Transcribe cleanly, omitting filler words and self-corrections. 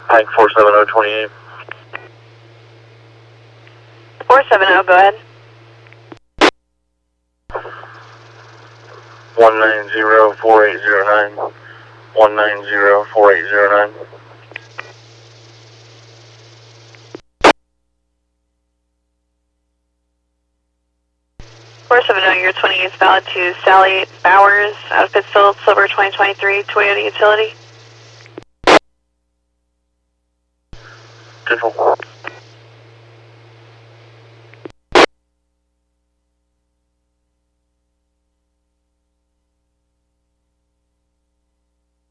Pike 47028. 470, go ahead. 1904809. 1904809. Your 28 is valid to Sally Bowers out of Pittsfield, Silver 2023 Toyota Utility. Control.